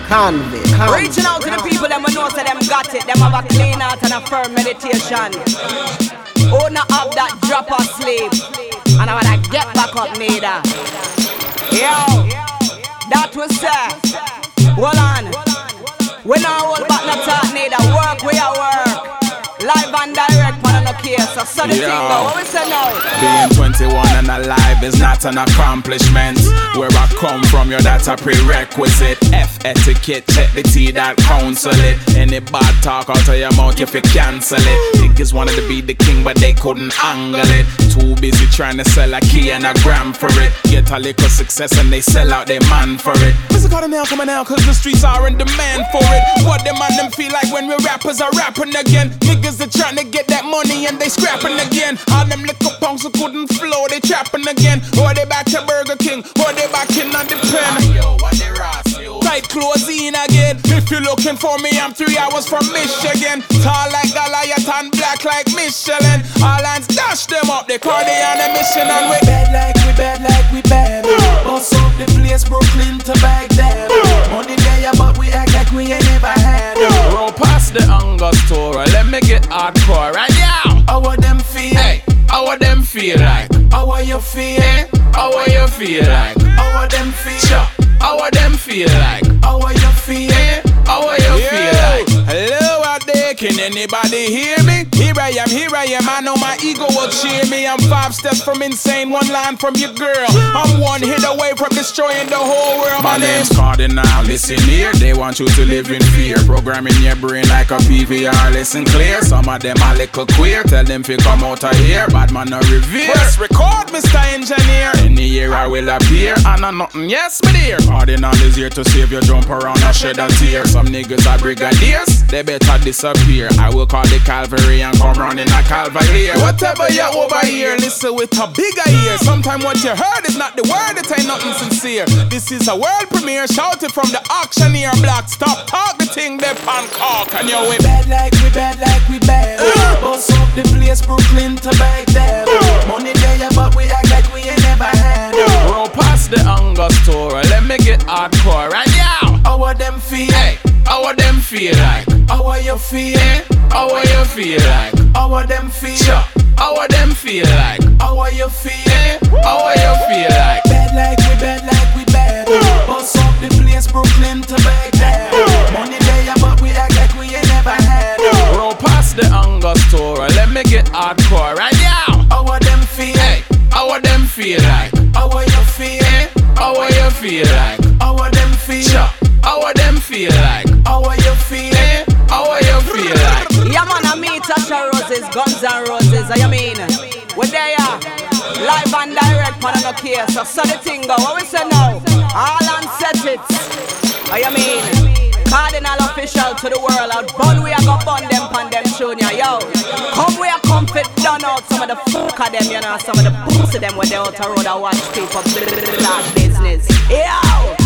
Convict. Reaching out to the people them who know say them got it. Them have a clean heart and a firm meditation. Owner of that drop or sleep. And I wanna get back up neither. Yo, that was say. Hold on. We not hold back no talk neither. Work we are work. Live and direct, man, no case. So the thing go, what we say now? Being 21 and alive is not an accomplishment. Where I come from, yo, that's a prerequisite. F etiquette, check the T that counsel it. Any bad talk out of your mouth, if you cancel it. Niggas wanted to be the king, but they couldn't angle it. Too busy trying to sell a key and a gram for it. Get a little success and they sell out their man for it. Mr. Cardinal coming out cause the streets are in demand for it. What them and them feel like when we rappers are rapping again. Niggas are trying to get that money and they scrapping again. All them little punks who couldn't flow, they trapping again. Or they back to Burger King, or they back in on the pen. Tight clothes in again. If you're looking for me, I'm 3 hours from Michigan. Tall like Goliath and black like Michelin. All hands dash them up, they call they on a mission. And we bad like we bad like we bad. Boss up the place, Brooklyn to Baghdad. Money there, but we act like we ain't never had. Roll past the hunger store, let me get hardcore right now. How them feel? Hey, how them feel like? How you feel? How you feel like? How them feel? Sure. How them feel like? How you feel? How you feel like? Hello out there, can anybody hear me? Here I am, I know my ego will cheer me. I'm 5 steps from insane, 1 line from your girl. I'm 1 hit away from destroying the whole world. My name's Cardinal, listen here. They want you to live in fear. Programming your brain like a PVR, listen clear. Some of them are little queer. Tell them to come out of here, bad man no revere. Press record, Mr. Engineer. Any year I will appear, and I'm nothing, yes, me dear. Cardinal is here to save you, jump around and shed a tear. Some niggas are brigadiers, they better disappear. I will call the cavalry and come round in a cavalier. Whatever you over here, listen with a bigger ear. Sometimes what you heard is not the word, it ain't nothing sincere. This is a world premiere, shouted from the auctioneer block. Stop talk the thing, they pan cock and you whip. Bad like we bad like we bad. Boss up the place, Brooklyn to Baghdad. Money there, but we act like we ain't never had. Roll past the hunger store, let me get hardcore right now. How them feel? Hey, how them feel like? How you feel? How you feel like? How them feel? Sure. How them feel like? How you feel? How you feel like? Bad like we bad like we bad. Boss up the place, Brooklyn to Baghdad. Money there, but we act like we ain't never had. Roll past the hunger store, let me get hardcore right now. How them feel? Hey, how them feel like? How you feel? How you feel like? How them feel? Sure. How them feel like? How you feel? How you feel like? Yeah man, I meet Tasha Roses, Guns and Roses, you mean? We're there, live and direct, man, no case. So the thing go, what we say now? All on set it. You mean? Cardinal official to the world, out bun we a go bun them pan them junior, yo. Come we a comfort done out some of the fuck of them, you know, some of the pussy them where they out the road and watch people black business. Yo!